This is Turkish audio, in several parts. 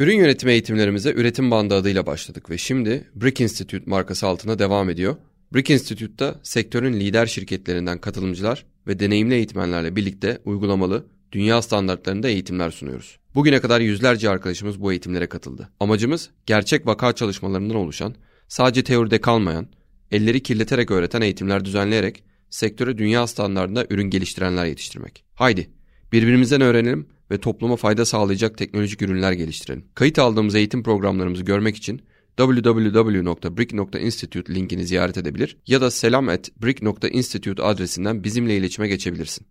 Ürün yönetimi eğitimlerimize Üretim Bandı adıyla başladık ve şimdi Brick Institute markası altında devam ediyor. Brick Institute'da sektörün lider şirketlerinden katılımcılar ve deneyimli eğitmenlerle birlikte uygulamalı, dünya standartlarında eğitimler sunuyoruz. Bugüne kadar yüzlerce arkadaşımız bu eğitimlere katıldı. Amacımız gerçek vaka çalışmalarından oluşan, sadece teoride kalmayan, elleri kirleterek öğreten eğitimler düzenleyerek sektöre dünya standartında ürün geliştirenler yetiştirmek. Haydi birbirimizden öğrenelim ve topluma fayda sağlayacak teknolojik ürünler geliştirelim. Kayıt aldığımız eğitim programlarımızı görmek için www.brick.institute linkini ziyaret edebilir ya da selam@brick.institute adresinden bizimle iletişime geçebilirsin.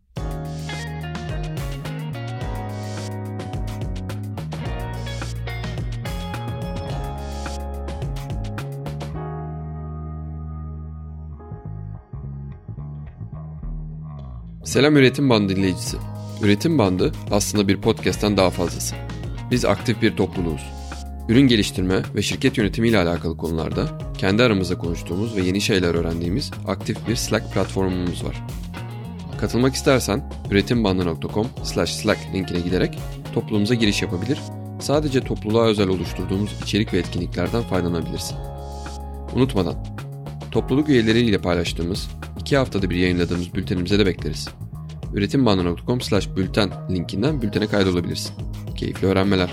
Selam Üretim Bandı dinleyicisi. Üretim Bandı aslında bir podcast'ten daha fazlası. Biz aktif bir topluluğuz. Ürün geliştirme ve şirket yönetimi ile alakalı konularda kendi aramızda konuştuğumuz ve yeni şeyler öğrendiğimiz aktif bir Slack platformumuz var. Katılmak istersen üretimbandı.com/slack linkine giderek topluluğumuza giriş yapabilir, sadece topluluğa özel oluşturduğumuz içerik ve etkinliklerden faydalanabilirsin. Unutmadan, topluluk üyeleriyle paylaştığımız 2 haftada bir yayınladığımız bültenimize de bekleriz. üretimbandı.com/bülten linkinden bültene kaydolabilirsin. Keyifli öğrenmeler.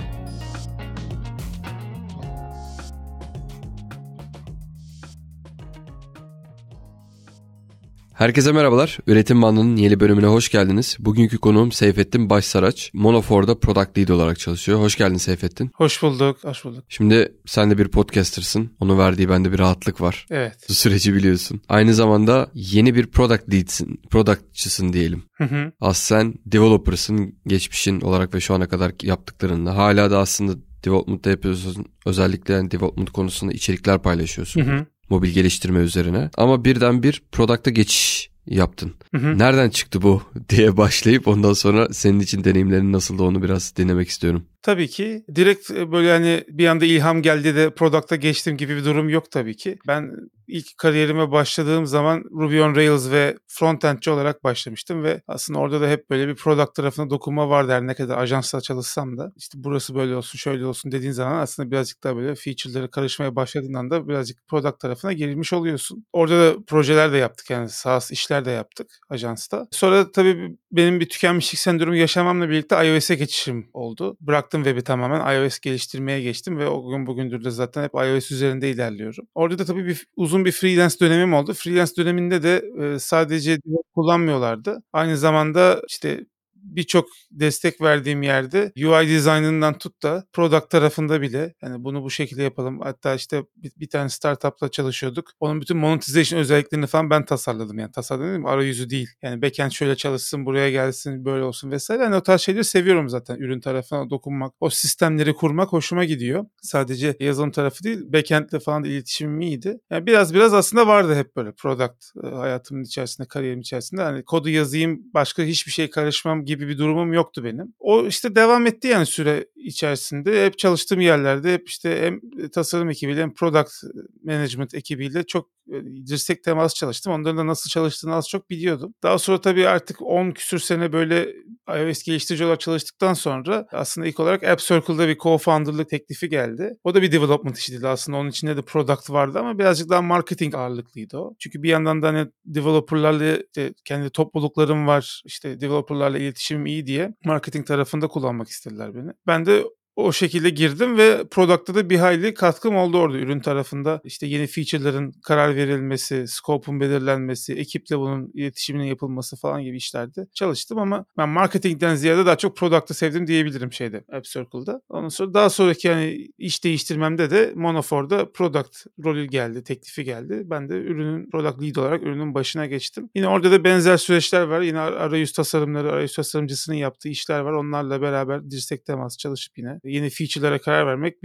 Herkese merhabalar. Üretim Bandı'nın yeni bölümüne hoş geldiniz. Bugünkü konuğum Seyfettin Başsaraç. Monofore'da Product Lead olarak çalışıyor. Hoş geldin Seyfettin. Hoş bulduk, hoş bulduk. Şimdi sen de bir podcaster'sın. Onun verdiği bende bir rahatlık var. Evet. Bu süreci biliyorsun. Aynı zamanda yeni bir Product Lead'sin, Product'çısın diyelim. Aslında developer'sın geçmişin olarak ve şu ana kadar yaptıklarında. Hala da aslında development'ta yapıyorsun. Özellikle yani development konusunda içerikler paylaşıyorsun. Mobil geliştirme üzerine. Ama birden bir product'a geçiş yaptın. Nereden çıktı bu diye başlayıp ondan sonra senin için deneyimlerin nasıldı onu biraz dinlemek istiyorum. Tabii ki. Direkt böyle hani bir anda ilham geldi de product'a geçtim gibi bir durum yok tabii ki. Ben ilk kariyerime başladığım zaman Ruby on Rails ve frontendçi olarak başlamıştım ve aslında orada da hep böyle bir product tarafına dokunma vardı her ne kadar ajansla çalışsam da. İşte burası böyle olsun, şöyle olsun dediğin zaman aslında birazcık daha böyle feature'ları karışmaya başladığından da birazcık product tarafına girmiş oluyorsun. Orada da projeler de yaptık yani SaaS işler de yaptık ajansta. Sonra tabii benim bir tükenmişlik sendromu yaşamamla birlikte iOS'e geçişim oldu. Bıraktım web'i tamamen iOS geliştirmeye geçtim ve o gün bugündür de zaten hep iOS üzerinde ilerliyorum. Orada da tabii uzun bir freelance dönemim oldu. Freelance döneminde de sadece kullanmıyorlardı. Aynı zamanda işte birçok destek verdiğim yerde UI dizaynından tut da product tarafında bile yani bunu bu şekilde yapalım. Hatta işte bir tane startupla çalışıyorduk. Onun bütün monetization özelliklerini falan ben tasarladım. Yani tasarladım arayüzü değil. Yani backend şöyle çalışsın, buraya gelsin, böyle olsun vesaire. Yani o tarz şeyleri seviyorum zaten. Ürün tarafına dokunmak, o sistemleri kurmak hoşuma gidiyor. Sadece yazılım tarafı değil, backend'le falan da iletişimim iyiydi. Yani biraz aslında vardı hep böyle product hayatımın içerisinde, kariyerim içerisinde. Hani kodu yazayım, başka hiçbir şey karışmam gibi bir durumum yoktu benim. O işte devam etti yani süre içerisinde. Hep çalıştığım yerlerde hep işte hem tasarım ekibiyle hem product management ekibiyle çok dirsek temas çalıştım. Onların da nasıl çalıştığını az çok biliyordum. Daha sonra tabii artık 10 küsür sene böyle iOS geliştirici olarak çalıştıktan sonra aslında ilk olarak App Circle'da bir co-founder'lık teklifi geldi. O da bir development işiydi aslında. Onun içinde de product vardı ama birazcık daha marketing ağırlıklıydı o. Çünkü bir yandan da hani developerlarla işte kendi topluluklarım var. İşte developerlarla iletişimim iyi diye marketing tarafında kullanmak istediler beni. Ben de o şekilde girdim ve product'ta da bir hayli katkım oldu orada. Ürün tarafında işte yeni feature'ların karar verilmesi, scope'un belirlenmesi, ekiple bunun iletişiminin yapılması falan gibi işlerde çalıştım ama ben marketingden ziyade daha çok product'ı sevdim diyebilirim App Circle'da. Ondan sonra daha sonraki yani iş değiştirmemde de Monofore'da product rolü geldi, teklifi geldi. Ben de ürünün product lead olarak ürünün başına geçtim. Yine orada da benzer süreçler var. Yine arayüz tasarımcısının yaptığı işler var. Onlarla beraber dirsek temas çalışıp yine yeni feature'lara karar vermek. Bir de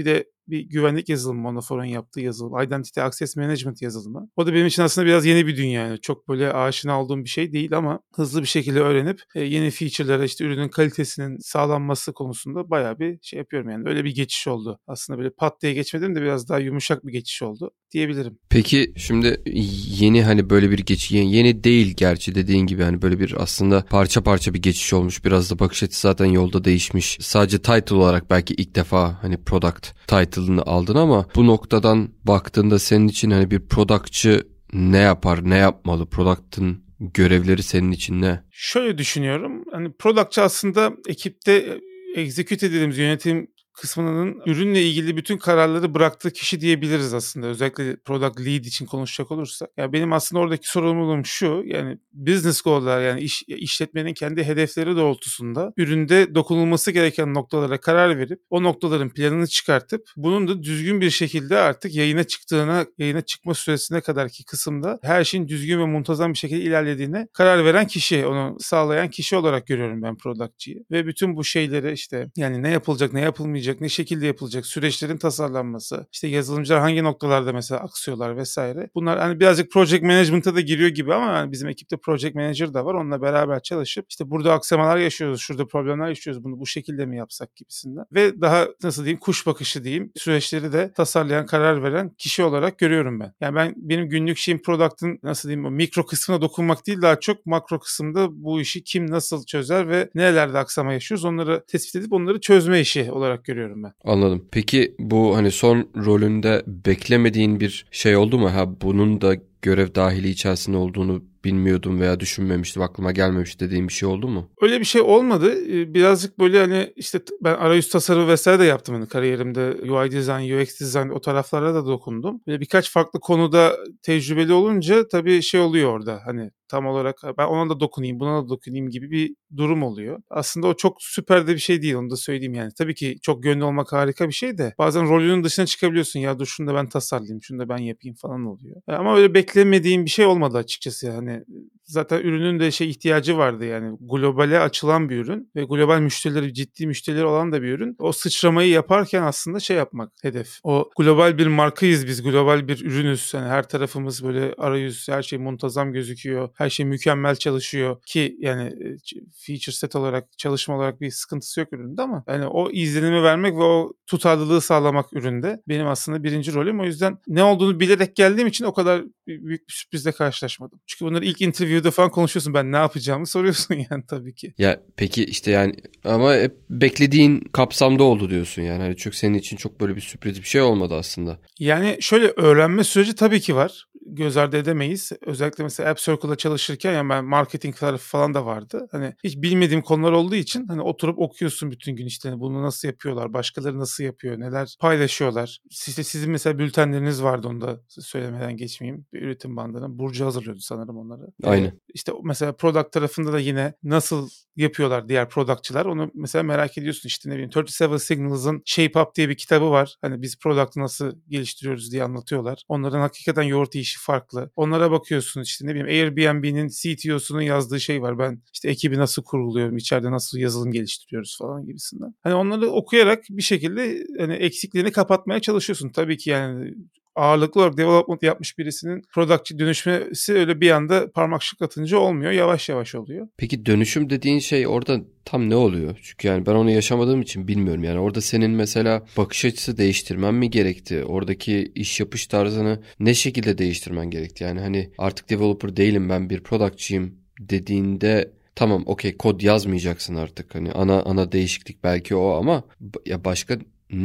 bir güvenlik yazılımı, Monofore'un yaptığı yazılım. Identity Access Management yazılımı. O da benim için aslında biraz yeni bir dünya. Yani çok böyle aşina olduğum bir şey değil ama hızlı bir şekilde öğrenip yeni feature'lara, işte ürünün kalitesinin sağlanması konusunda bayağı bir şey yapıyorum yani. Öyle bir geçiş oldu. Aslında böyle pat diye geçmedim de biraz daha yumuşak bir geçiş oldu diyebilirim. Peki şimdi yeni hani böyle bir geçiş, yeni değil gerçi dediğin gibi, hani böyle bir aslında parça parça bir geçiş olmuş. Biraz da bakış açısı zaten yolda değişmiş. Sadece title olarak belki ilk defa hani product title'ını aldın ama bu noktadan baktığında senin için hani bir productçı ne yapar, ne yapmalı? Product'ın görevleri senin için ne? Şöyle düşünüyorum. Hani productçı aslında ekipte execute dediğimiz yönetim kısmının ürünle ilgili bütün kararları bıraktığı kişi diyebiliriz aslında. Özellikle product lead için konuşacak olursak. Yani benim aslında oradaki sorumluluğum şu. Yani business goal'lar, yani işletmenin kendi hedefleri doğrultusunda üründe dokunulması gereken noktalara karar verip o noktaların planını çıkartıp bunun da düzgün bir şekilde artık yayına çıkma süresine kadarki kısımda her şeyin düzgün ve muntazam bir şekilde ilerlediğine karar veren kişi, onu sağlayan kişi olarak görüyorum ben productçıyı. Ve bütün bu şeyleri, işte yani ne yapılacak, ne yapılmayacak, ne şekilde yapılacak, süreçlerin tasarlanması, işte yazılımcılar hangi noktalarda mesela aksıyorlar vesaire. Bunlar hani birazcık project management'a da giriyor gibi ama yani bizim ekipte project manager da var. Onunla beraber çalışıp işte burada aksamalar yaşıyoruz, şurada problemler yaşıyoruz, bunu bu şekilde mi yapsak gibisinden. Ve daha nasıl diyeyim, kuş bakışı diyeyim, süreçleri de tasarlayan, karar veren kişi olarak görüyorum ben. Yani benim günlük şeyim product'ın nasıl diyeyim, o mikro kısmına dokunmak değil, daha çok makro kısımda bu işi kim nasıl çözer ve nerelerde aksama yaşıyoruz onları tespit edip onları çözme işi olarak görüyorum ben. Anladım. Peki bu hani son rolünde beklemediğin bir şey oldu mu? Ha, bunun da görev dahili içerisinde olduğunu bilmiyordum veya düşünmemiştim, aklıma gelmemiş dediğim bir şey oldu mu? Öyle bir şey olmadı. Birazcık böyle hani işte ben arayüz tasarımı vesaire de yaptım hani kariyerimde. UI design, UX design, o taraflara da dokundum. Böyle birkaç farklı konuda tecrübeli olunca tabii şey oluyor orada, hani tam olarak ben ona da dokunayım, buna da dokunayım gibi bir durum oluyor. Aslında o çok süper de bir şey değil, onu da söyleyeyim yani. Tabii ki çok gönüllü olmak harika bir şey de bazen rolünün dışına çıkabiliyorsun. Ya dur şunu da ben tasarlayayım, şunu da ben yapayım falan oluyor. Ama öyle beklemediğim bir şey olmadı açıkçası yani. Zaten ürünün de ihtiyacı vardı yani, globale açılan bir ürün ve global müşterileri, ciddi müşterileri olan da bir ürün. O sıçramayı yaparken aslında yapmak hedef. O global bir markayız biz, global bir ürünüz. Yani her tarafımız böyle arayüz, her şey muntazam gözüküyor. Her şey mükemmel çalışıyor ki yani feature set olarak, çalışma olarak bir sıkıntısı yok üründe ama yani o izlenimi vermek ve o tutarlılığı sağlamak üründe benim aslında birinci rolüm. O yüzden ne olduğunu bilerek geldiğim için o kadar büyük bir sürprizle karşılaşmadım. Çünkü bunları ilk interview'da falan konuşuyorsun. Ben ne yapacağımı soruyorsun yani tabii ki. Ya peki işte yani ama hep beklediğin kapsamda oldu diyorsun yani. Hani çok senin için çok böyle bir sürpriz bir şey olmadı aslında. Yani şöyle, öğrenme süreci tabii ki var. Göz ardı edemeyiz. Özellikle mesela App Circle'da çalışırken yani ben marketing tarafı falan da vardı. Hani hiç bilmediğim konular olduğu için hani oturup okuyorsun bütün gün, işte bunu nasıl yapıyorlar, başkaları nasıl yapıyor, neler paylaşıyorlar. İşte sizin mesela bültenleriniz vardı, onu da söylemeden geçmeyeyim. Bir üretim bandına Burcu hazırlıyordu sanırım onları. Aynen. İşte mesela product tarafında da yine nasıl yapıyorlar diğer productçılar, onu mesela merak ediyorsun. İşte ne bileyim, 37 Signals'ın Shape Up diye bir kitabı var. Hani biz product'ı nasıl geliştiriyoruz diye anlatıyorlar. Onların hakikaten yoğurt işi farklı. Onlara bakıyorsun, işte ne bileyim Airbnb'nin CTO'sunun yazdığı şey var. Ben işte ekibi nasıl kuruluyorum, içeride nasıl yazılım geliştiriyoruz falan gibisinden. Hani onları okuyarak bir şekilde hani eksikliğini kapatmaya çalışıyorsun. Tabii ki yani ağırlıklı olarak development yapmış birisinin productçı dönüşmesi öyle bir anda parmak şıklatınca olmuyor. Yavaş yavaş oluyor. Peki dönüşüm dediğin şey orada tam ne oluyor? Çünkü yani ben onu yaşamadığım için bilmiyorum. Yani orada senin mesela bakış açısı değiştirmen mi gerekti? Oradaki iş yapış tarzını ne şekilde değiştirmen gerekti? Yani hani artık developer değilim, ben bir productçıyım dediğinde tamam, okey, kod yazmayacaksın artık. Hani ana değişiklik belki o ama ya başka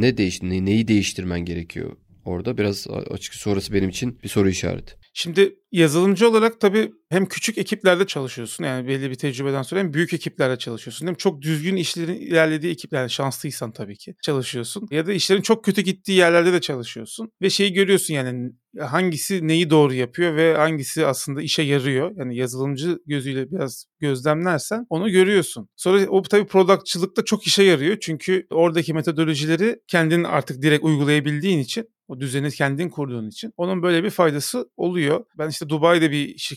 neyi değiştirmen gerekiyor? Orada biraz açıkçası sonrası benim için bir soru işareti. Şimdi yazılımcı olarak tabii hem küçük ekiplerde çalışıyorsun, yani belli bir tecrübeden sonra, hem büyük ekiplerde çalışıyorsun. Hem çok düzgün işlerin ilerlediği ekiplerde, şanslıysan tabii ki, çalışıyorsun. Ya da işlerin çok kötü gittiği yerlerde de çalışıyorsun. Ve şeyi görüyorsun yani, hangisi neyi doğru yapıyor ve hangisi aslında işe yarıyor. Yani yazılımcı gözüyle biraz gözlemlersen onu görüyorsun. Sonra o tabii productçılıkta çok işe yarıyor. Çünkü oradaki metodolojileri kendin artık direkt uygulayabildiğin için, o düzeni kendin kurduğun için onun böyle bir faydası oluyor. Ben işte Dubai'de bir şirkette çalıştım.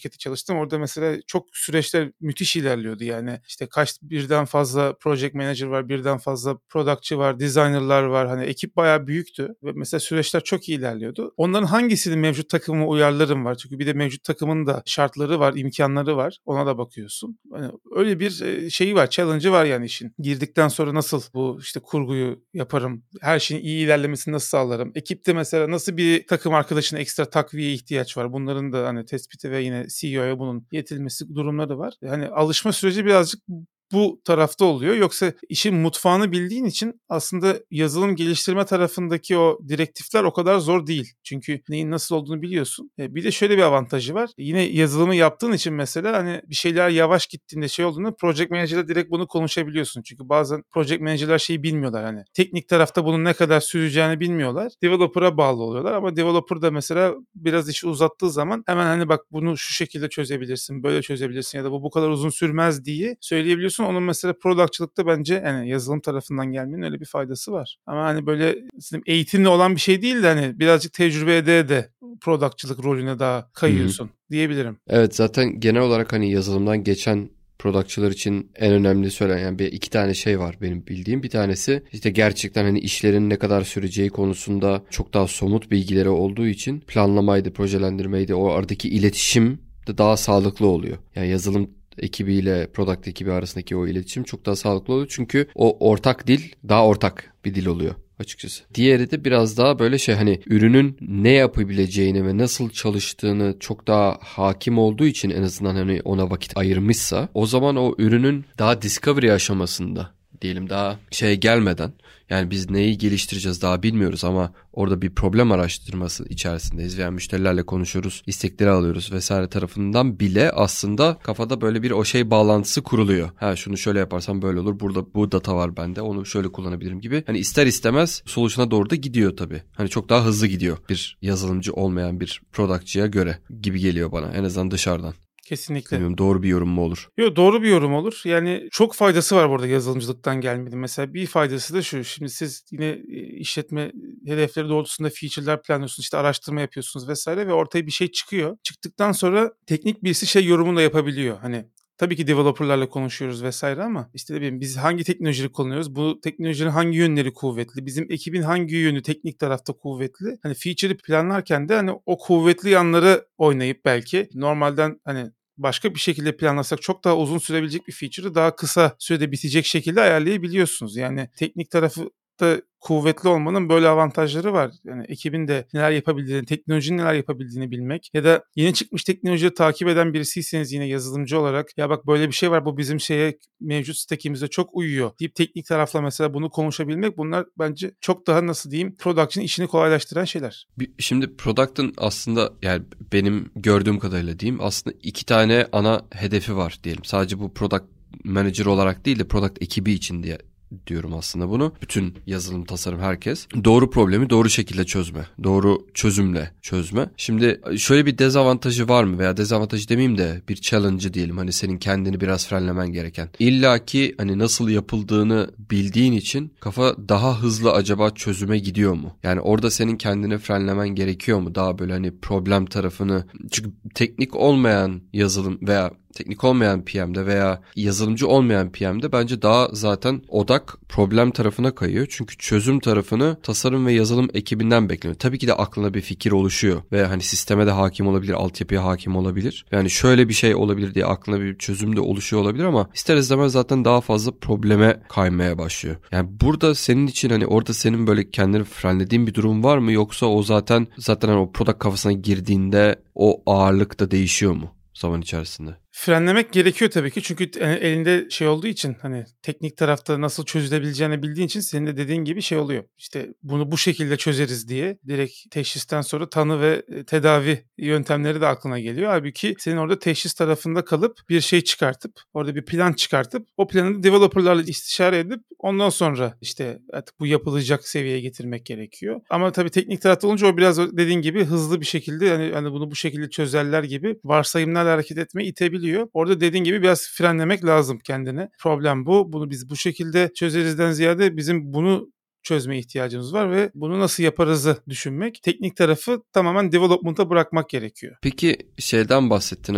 çalıştım. Orada mesela çok süreçler müthiş ilerliyordu. Yani işte birden fazla project manager var, birden fazla productçı var, designerlar var. Hani ekip bayağı büyüktü ve mesela süreçler çok iyi ilerliyordu. Onların hangisini mevcut takımıma uyarlarım var. Çünkü bir de mevcut takımın da şartları var, imkanları var. Ona da bakıyorsun. Yani öyle bir şeyi var, challenge'ı var yani işin. Girdikten sonra nasıl bu işte kurguyu yaparım, her şeyin iyi ilerlemesini nasıl sağlarım? Ekipte mesela nasıl bir takım arkadaşına ekstra takviye ihtiyaç var? Bunların da hani tespiti ve yine CEO'ya bunun iletilmesi durumları var. Yani alışma süreci birazcık bu tarafta oluyor. Yoksa işin mutfağını bildiğin için aslında yazılım geliştirme tarafındaki o direktifler o kadar zor değil. Çünkü neyin nasıl olduğunu biliyorsun. Bir de şöyle bir avantajı var. Yine yazılımı yaptığın için mesela hani bir şeyler yavaş gittiğinde şey olduğunda project manager'la direkt bunu konuşabiliyorsun. Çünkü bazen project manager'lar şeyi bilmiyorlar. Hani teknik tarafta bunun ne kadar süreceğini bilmiyorlar. Developer'a bağlı oluyorlar ama developer da mesela biraz işi uzattığı zaman hemen hani bak bunu şu şekilde çözebilirsin, böyle çözebilirsin ya da bu kadar uzun sürmez diye söyleyebiliyorsun. Onun mesela productçılıkta bence yani yazılım tarafından gelmenin öyle bir faydası var. Ama hani böyle eğitimli olan bir şey değil de hani birazcık tecrübe de productçılık rolüne daha kayıyorsun diyebilirim. Evet, zaten genel olarak hani yazılımdan geçen productçılar için en önemli söylenen yani iki tane şey var benim bildiğim. Bir tanesi işte gerçekten hani işlerin ne kadar süreceği konusunda çok daha somut bilgileri olduğu için planlamaydı, projelendirmeydi, o aradaki iletişim de daha sağlıklı oluyor. Yani yazılım ekibiyle product ekibi arasındaki o iletişim çok daha sağlıklı oluyor. Çünkü o ortak dil daha ortak bir dil oluyor açıkçası. Diğeri de biraz daha böyle hani ürünün ne yapabileceğini ve nasıl çalıştığını çok daha hakim olduğu için en azından hani ona vakit ayırmışsa o zaman o ürünün daha discovery aşamasında diyelim daha gelmeden yani biz neyi geliştireceğiz daha bilmiyoruz ama orada bir problem araştırması içerisindeyiz veya müşterilerle konuşuyoruz, istekleri alıyoruz vesaire tarafından bile aslında kafada böyle bir o bağlantısı kuruluyor. Ha şunu şöyle yaparsam böyle olur, burada bu data var bende, onu şöyle kullanabilirim gibi. Hani ister istemez solution'a doğru da gidiyor tabii. Hani çok daha hızlı gidiyor bir yazılımcı olmayan bir productçıya göre gibi geliyor bana en azından dışarıdan. Kesinlikle. Bilmiyorum, doğru bir yorum mu olur? Yok, doğru bir yorum olur. Yani çok faydası var burada yazılımcılıktan gelmenin. Mesela bir faydası da şu. Şimdi siz yine işletme hedefleri doğrultusunda feature'lar planlıyorsunuz. İşte araştırma yapıyorsunuz vesaire ve ortaya bir şey çıkıyor. Çıktıktan sonra teknik birisi yorumunu da yapabiliyor. Hani tabii ki developerlarla konuşuyoruz vesaire ama işte ne bileyim biz hangi teknolojiyi kullanıyoruz? Bu teknolojinin hangi yönleri kuvvetli? Bizim ekibin hangi yönü teknik tarafta kuvvetli? Hani feature'ı planlarken de hani o kuvvetli yanları oynayıp belki normalden hani başka bir şekilde planlasak çok daha uzun sürebilecek bir feature'ı daha kısa sürede bitecek şekilde ayarlayabiliyorsunuz. Yani teknik tarafı da kuvvetli olmanın böyle avantajları var. Yani ekibin de neler yapabildiğini, teknolojinin neler yapabildiğini bilmek ya da yeni çıkmış teknolojiyi takip eden birisiyseniz yine yazılımcı olarak ya bak böyle bir şey var, bu bizim mevcut stack'imize çok uyuyor deyip teknik tarafla mesela bunu konuşabilmek, bunlar bence çok daha nasıl diyeyim product'ın işini kolaylaştıran şeyler. Şimdi product'ın aslında yani benim gördüğüm kadarıyla diyeyim aslında iki tane ana hedefi var diyelim. Sadece bu product manager olarak değil de product ekibi için diye diyorum aslında bunu. Bütün yazılım, tasarım, herkes. Doğru problemi doğru şekilde çözme. Doğru çözümle çözme. Şimdi şöyle bir dezavantajı var mı? Veya dezavantajı demeyeyim de bir challenge'ı diyelim. Hani senin kendini biraz frenlemen gereken. İlla ki hani nasıl yapıldığını bildiğin için kafa daha hızlı acaba çözüme gidiyor mu? Yani orada senin kendini frenlemen gerekiyor mu? Daha böyle hani problem tarafını. Çünkü teknik olmayan yazılım veya teknik olmayan PM'de veya yazılımcı olmayan PM'de bence daha zaten odak problem tarafına kayıyor. Çünkü çözüm tarafını tasarım ve yazılım ekibinden bekleniyor. Tabii ki de aklına bir fikir oluşuyor ve hani sisteme de hakim olabilir, altyapıya hakim olabilir. Yani şöyle bir şey olabilir diye aklına bir çözüm de oluşuyor olabilir ama ister istemez zaten daha fazla probleme kaymaya başlıyor. Yani burada senin için hani orada senin böyle kendini frenlediğin bir durum var mı, yoksa o zaten hani o product kafasına girdiğinde o ağırlık da değişiyor mu zaman içerisinde? Frenlemek gerekiyor tabii ki çünkü elinde olduğu için hani teknik tarafta nasıl çözülebileceğini bildiğin için senin de dediğin gibi oluyor. İşte bunu bu şekilde çözeriz diye direkt teşhisten sonra tanı ve tedavi yöntemleri de aklına geliyor. Halbuki senin orada teşhis tarafında kalıp bir şey çıkartıp orada bir plan çıkartıp o planı developerlarla istişare edip ondan sonra işte artık bu yapılacak seviyeye getirmek gerekiyor. Ama tabii teknik tarafta olunca o biraz dediğin gibi hızlı bir şekilde hani bunu bu şekilde çözerler gibi varsayımlarla hareket etmeyi itebiliyor. Orada dediğin gibi biraz frenlemek lazım kendine. Problem bu. Bunu biz bu şekilde çözerizden ziyade bizim bunu çözmeye ihtiyacımız var ve bunu nasıl yaparızı düşünmek. Teknik tarafı tamamen development'a bırakmak gerekiyor. Peki şeyden bahsettin, hani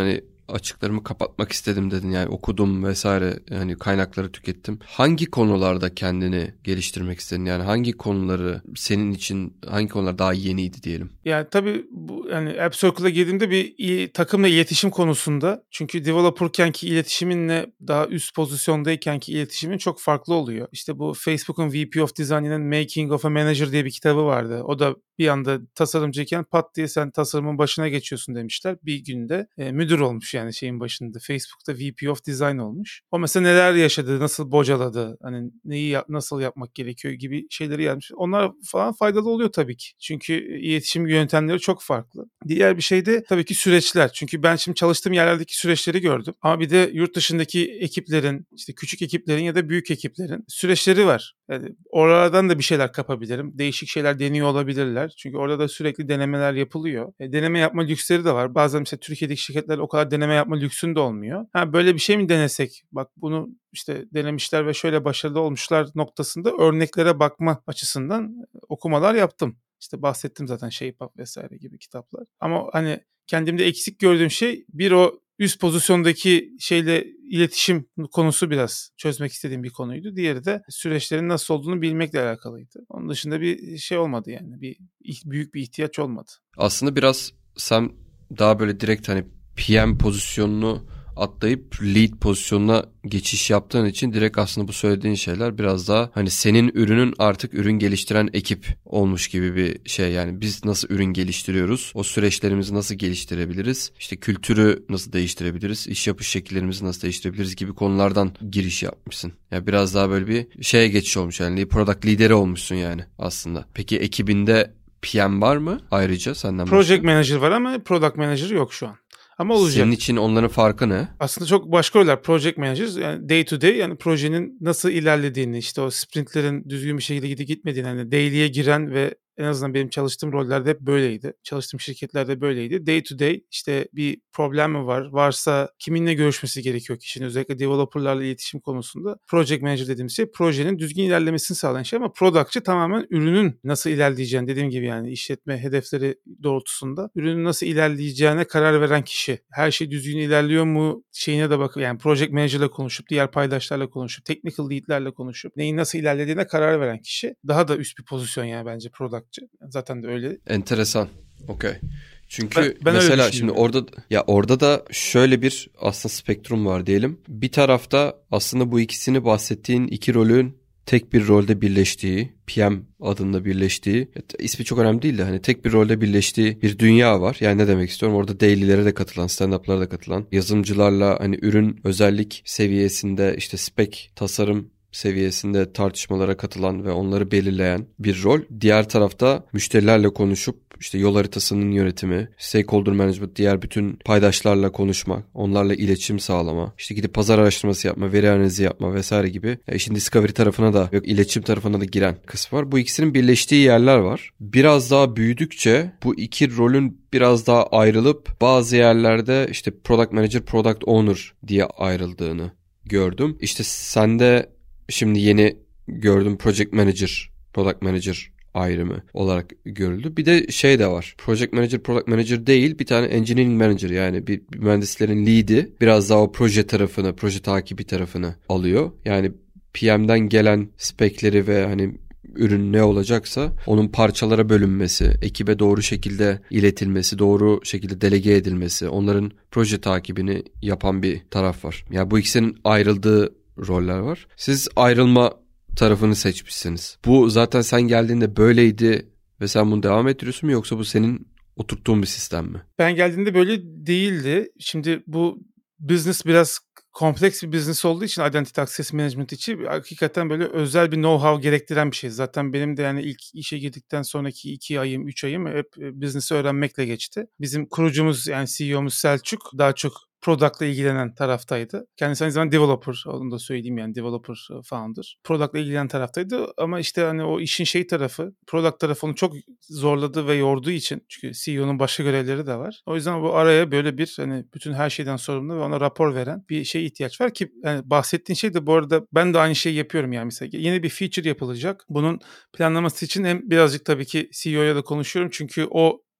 açıklarımı kapatmak istedim dedin. Yani okudum vesaire, yani kaynakları tükettim. Hangi konularda kendini geliştirmek istedin? Yani hangi konuları senin için, hangi konular daha yeniydi diyelim? Yani tabii bu yani App Circle'a girdiğimde takımla iletişim konusunda, çünkü developerkenki iletişiminle daha üst pozisyondaykenki iletişimin çok farklı oluyor. İşte bu Facebook'un VP of Design'inin Making of a Manager diye bir kitabı vardı. O da bir anda tasarımcıyken pat diye sen tasarımın başına geçiyorsun demişler. Bir günde müdür olmuş yani şeyin başında. Facebook'ta VP of Design olmuş. O mesela neler yaşadı, nasıl bocaladı, hani nasıl yapmak gerekiyor gibi şeyleri yazmış. Onlar falan faydalı oluyor tabii ki. Çünkü iletişim yöntemleri çok farklı. Diğer bir şey de tabii ki süreçler. Çünkü ben şimdi çalıştığım yerlerdeki süreçleri gördüm. Ama bir de yurt dışındaki ekiplerin, işte küçük ekiplerin ya da büyük ekiplerin süreçleri var. Yani oralardan da bir şeyler kapabilirim. Değişik şeyler deniyor olabilirler. Çünkü orada da sürekli denemeler yapılıyor. Deneme yapma lüksleri de var. Bazen mesela Türkiye'deki şirketler o kadar deneme yapma lüksünde olmuyor. Böyle bir şey mi denesek? Bak bunu işte denemişler ve şöyle başarılı olmuşlar noktasında örneklere bakma açısından okumalar yaptım. İşte bahsettim zaten Shape Up vesaire gibi kitaplar. Ama hani kendimde eksik gördüğüm şey o üst pozisyondaki şeyle iletişim konusu biraz çözmek istediğim bir konuydu. Diğeri de süreçlerin nasıl olduğunu bilmekle alakalıydı. Onun dışında bir şey olmadı yani. Büyük bir ihtiyaç olmadı. Aslında biraz sen daha böyle direkt hani PM pozisyonunu atlayıp lead pozisyonuna geçiş yaptığın için direkt aslında bu söylediğin şeyler biraz daha hani senin ürünün artık ürün geliştiren ekip olmuş gibi bir şey. Yani biz nasıl ürün geliştiriyoruz? O süreçlerimizi nasıl geliştirebiliriz? İşte kültürü nasıl değiştirebiliriz? İş yapış şekillerimizi nasıl değiştirebiliriz gibi konulardan giriş yapmışsın. Yani biraz daha böyle bir şeye geçiş olmuş, yani product lideri olmuşsun yani aslında. Peki ekibinde PM var mı ayrıca senden başka? Project Manager var ama Product Manager yok şu an. Ama olacak. Senin için onların farkı ne? Aslında çok başka roller. Project Manager yani day to day, yani projenin nasıl ilerlediğini, işte o sprintlerin düzgün bir şekilde gidip gitmediğini, hani daily'ye giren ve en azından benim çalıştığım rollerde hep böyleydi. Çalıştığım şirketlerde böyleydi. Day to day işte bir problem mi var? Varsa kiminle görüşmesi gerekiyor kişinin? Özellikle developerlarla iletişim konusunda. Project Manager dediğimiz şey projenin düzgün ilerlemesini sağlayan şey, ama productçı tamamen ürünün nasıl ilerleyeceğini, dediğim gibi yani işletme hedefleri doğrultusunda ürünün nasıl ilerleyeceğine karar veren kişi. Her şey düzgün ilerliyor mu şeyine de bakıyor. Yani Project Manager'la konuşup, diğer paydaşlarla konuşup, technical lead'lerle konuşup neyin nasıl ilerlediğine karar veren kişi. Daha da üst bir pozisyon yani bence product. Zaten de öyle. Enteresan. Okey. Çünkü ben mesela şimdi orada da şöyle bir aslında spektrum var diyelim. Bir tarafta aslında bu ikisini bahsettiğin iki rolün tek bir rolde birleştiği, PM adında birleştiği, ismi çok önemli değil de hani tek bir rolde birleştiği bir dünya var. Yani ne demek istiyorum? Orada daily'lere de katılan, stand-up'lara da katılan, yazılımcılarla hani ürün özellik seviyesinde, işte spec, tasarım seviyesinde tartışmalara katılan ve onları belirleyen bir rol. Diğer tarafta müşterilerle konuşup işte yol haritasının yönetimi, stakeholder management, diğer bütün paydaşlarla konuşmak, onlarla iletişim sağlama, işte gidip pazar araştırması yapma, veri analizi yapma vesaire gibi işin discovery tarafına da, iletişim tarafına da giren kısmı var. Bu ikisinin birleştiği yerler var. Biraz daha büyüdükçe bu iki rolün biraz daha ayrılıp bazı yerlerde işte product manager, product owner diye ayrıldığını gördüm. İşte sende şimdi yeni gördüm project manager, product manager ayrımı olarak görüldü. Bir de şey de var. Project manager, product manager değil, bir tane engineering manager, yani bir mühendislerin lead'i biraz daha o proje tarafını, proje takibi tarafını alıyor. Yani PM'den gelen spekleri ve hani ürün ne olacaksa onun parçalara bölünmesi, ekibe doğru şekilde iletilmesi, doğru şekilde delege edilmesi, onların proje takibini yapan bir taraf var. Yani bu ikisinin ayrıldığı roller var. Siz ayrılma tarafını seçmişsiniz. Bu zaten sen geldiğinde böyleydi ve sen bunu devam ettiriyorsun mu, yoksa bu senin oturttuğun bir sistem mi? Ben geldiğinde böyle değildi. Şimdi bu business biraz kompleks bir business olduğu için, Identity Access Management için hakikaten böyle özel bir know-how gerektiren bir şey. Zaten benim de yani ilk işe girdikten sonraki 2 ayım, 3 ayım hep business'ı öğrenmekle geçti. Bizim kurucumuz, yani CEO'muz Selçuk daha çok product'la ilgilenen taraftaydı. Kendisi aynı zamanda developer, onu da söyleyeyim, yani developer founder. Product'la ilgilenen taraftaydı ama işte hani o işin şey tarafı, product tarafı onu çok zorladı ve yorduğu için, çünkü CEO'nun başka görevleri de var. O yüzden bu araya böyle bir hani bütün her şeyden sorumlu ve ona rapor veren bir şeye ihtiyaç var ki, yani bahsettiğin şey de bu arada ben de aynı şeyi yapıyorum yani. Mesela yeni bir feature yapılacak. Bunun planlaması için hem birazcık tabii ki CEO'ya da konuşuyorum, çünkü o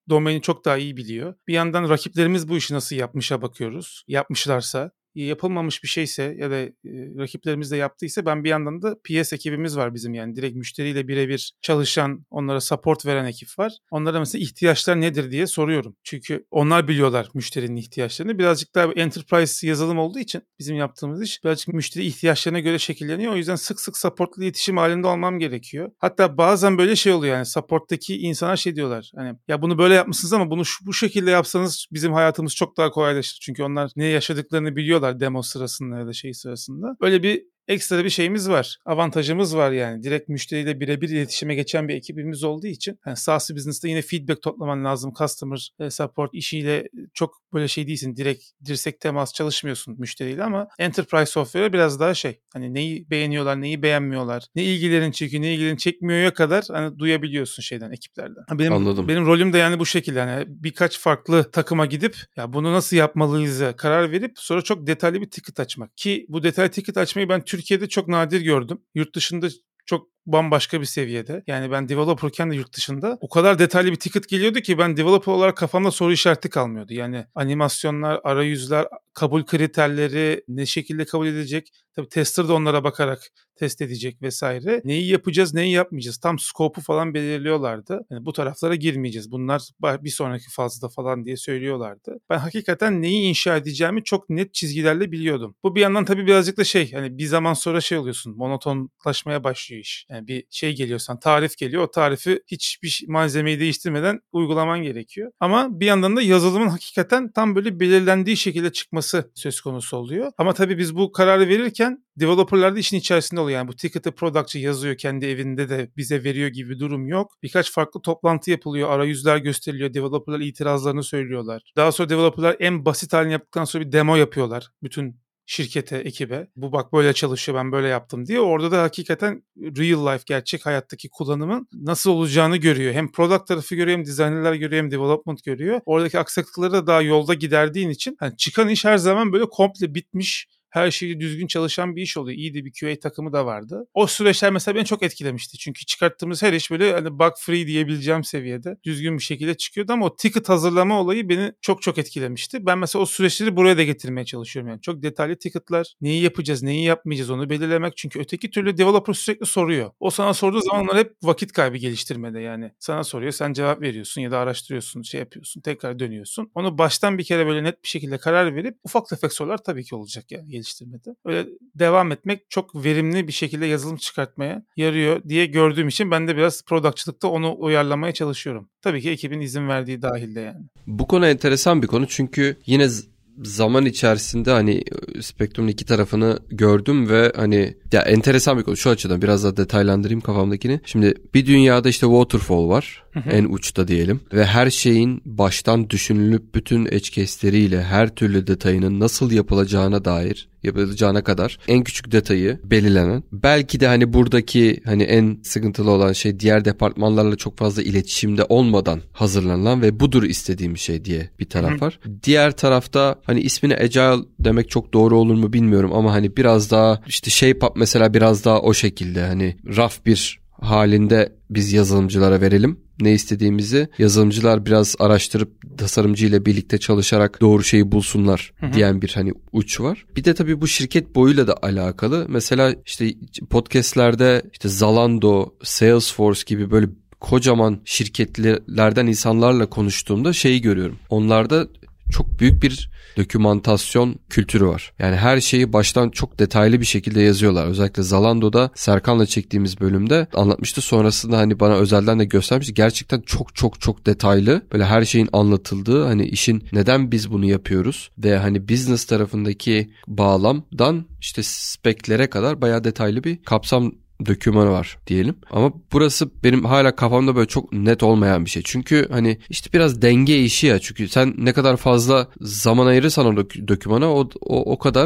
domaini çok daha iyi biliyor. Bir yandan rakiplerimiz bu işi nasıl yapmışa bakıyoruz. Yapmışlarsa, yapılmamış bir şeyse ya da rakiplerimiz de yaptıysa, ben bir yandan da PS ekibimiz var bizim, yani direkt müşteriyle birebir çalışan, onlara support veren ekip var. Onlara mesela ihtiyaçlar nedir diye soruyorum. Çünkü onlar biliyorlar müşterinin ihtiyaçlarını. Birazcık daha enterprise yazılım olduğu için bizim yaptığımız iş birazcık müşteri ihtiyaçlarına göre şekilleniyor. O yüzden sık sık supportla iletişim halinde olmam gerekiyor. Hatta bazen böyle şey oluyor, yani supporttaki insanlar şey diyorlar. Hani ya bunu böyle yapmışsınız ama bunu bu şekilde yapsanız bizim hayatımız çok daha kolaylaşır. Çünkü onlar ne yaşadıklarını biliyorlar demo sırasında ya da şey sırasında. Öyle bir ekstra bir şeyimiz var. Avantajımız var yani. Direkt müşteriyle birebir iletişime geçen bir ekibimiz olduğu için. Yani SaaS business'ta yine feedback toplaman lazım. Customer support işiyle çok böyle şey değilsin. Direkt dirsek temas çalışmıyorsun müşteriyle, ama enterprise software'e biraz daha şey. Hani neyi beğeniyorlar, neyi beğenmiyorlar, ne ilgilerini çekiyor, ne ilgilerini çekmiyor'ya kadar hani duyabiliyorsun şeyden, ekiplerden. Anladım. Benim rolüm de yani bu şekilde. Yani birkaç farklı takıma gidip ya bunu nasıl yapmalıyız'a karar verip sonra çok detaylı bir ticket açmak. Ki bu detaylı ticket açmayı ben Türkiye'de çok nadir gördüm. Yurt dışında çok bambaşka bir seviyede. Yani ben developerken de yurt dışında o kadar detaylı bir ticket geliyordu ki ben developer olarak kafamda soru işareti kalmıyordu. Yani animasyonlar, arayüzler, kabul kriterleri ne şekilde kabul edilecek? Tabii tester de onlara bakarak test edecek vesaire. Neyi yapacağız, neyi yapmayacağız? Tam scope'u falan belirliyorlardı. Yani bu taraflara girmeyeceğiz. Bunlar bir sonraki fazla falan diye söylüyorlardı. Ben hakikaten neyi inşa edeceğimi çok net çizgilerle biliyordum. Bu bir yandan tabii birazcık da şey, hani bir zaman sonra şey oluyorsun, monotonlaşmaya başlıyor iş. Yani bir şey geliyorsan, tarif geliyor. O tarifi hiçbir malzemeyi değiştirmeden uygulaman gerekiyor. Ama bir yandan da yazılımın hakikaten tam böyle belirlendiği şekilde çıkması söz konusu oluyor. Ama tabii biz bu kararı verirken developerlar da işin içerisinde oluyor. Yani bu ticket'ı product'ı yazıyor kendi evinde de bize veriyor gibi bir durum yok. Birkaç farklı toplantı yapılıyor. Arayüzler gösteriliyor. Developerlar itirazlarını söylüyorlar. Daha sonra developerlar en basit halini yaptıktan sonra bir demo yapıyorlar bütün şirkete, ekibe. Bu bak böyle çalışıyor, ben böyle yaptım diye. Orada da hakikaten real life, gerçek hayattaki kullanımın nasıl olacağını görüyor. Hem product tarafı görüyor, hem designerlar görüyor, hem development görüyor. Oradaki aksaklıkları da daha yolda giderdiğin için hani çıkan iş her zaman böyle komple bitmiş, her şeyi düzgün çalışan bir iş oluyor. İyi de bir QA takımı da vardı. O süreçler mesela beni çok etkilemişti. Çünkü çıkarttığımız her iş böyle hani bug free diyebileceğim seviyede düzgün bir şekilde çıkıyordu, ama o ticket hazırlama olayı beni çok çok etkilemişti. Ben mesela o süreçleri buraya da getirmeye çalışıyorum yani. Çok detaylı ticketlar, neyi yapacağız, neyi yapmayacağız onu belirlemek. Çünkü öteki türlü developer sürekli soruyor. O sana sorduğu zamanlar hep vakit kaybı geliştirmede yani. Sana soruyor, sen cevap veriyorsun ya da araştırıyorsun, şey yapıyorsun, tekrar dönüyorsun. Onu baştan bir kere böyle net bir şekilde karar verip ufak tefek sorular tabii ki olacak yani geliştirmede. Öyle devam etmek çok verimli bir şekilde yazılım çıkartmaya yarıyor diye gördüğüm için ben de biraz productçılıkta onu uyarlamaya çalışıyorum. Tabii ki ekibin izin verdiği dahilde yani. Bu konu enteresan bir konu çünkü yine zaman içerisinde hani spektrumun iki tarafını gördüm ve hani ya enteresan bir konu şu açıdan biraz daha detaylandırayım kafamdakini. Şimdi bir dünyada işte waterfall var. En uçta diyelim ve her şeyin baştan düşünülüp bütün edge case'leriyle her türlü detayının nasıl yapılacağına kadar en küçük detayı belirlenen. Belki de hani buradaki hani en sıkıntılı olan şey diğer departmanlarla çok fazla iletişimde olmadan hazırlanılan ve budur istediğim şey diye bir taraf var. Diğer tarafta hani ismini agile demek çok doğru olur mu bilmiyorum ama hani biraz daha işte shape up mesela biraz daha o şekilde hani raf bir halinde biz yazılımcılara verelim ne istediğimizi. Yazılımcılar biraz araştırıp tasarımcı ile birlikte çalışarak doğru şeyi bulsunlar diyen bir hani uç var. Bir de tabii bu şirket boyuyla da alakalı. Mesela işte podcastlerde işte Zalando, Salesforce gibi böyle kocaman şirketlerden insanlarla konuştuğumda şeyi görüyorum. Onlarda çok büyük bir dokümantasyon kültürü var. Yani her şeyi baştan çok detaylı bir şekilde yazıyorlar. Özellikle Zalando'da Serkan'la çektiğimiz bölümde anlatmıştı. Sonrasında hani bana özelden de göstermişti. Gerçekten çok detaylı. Böyle her şeyin anlatıldığı hani işin neden biz bunu yapıyoruz ve hani business tarafındaki bağlamdan işte speklere kadar bayağı detaylı bir kapsam dokümanı var diyelim. Ama burası benim hala kafamda böyle çok net olmayan bir şey. Çünkü hani işte biraz denge işi ya. Çünkü sen ne kadar fazla zaman ayırırsan o dokümana o kadar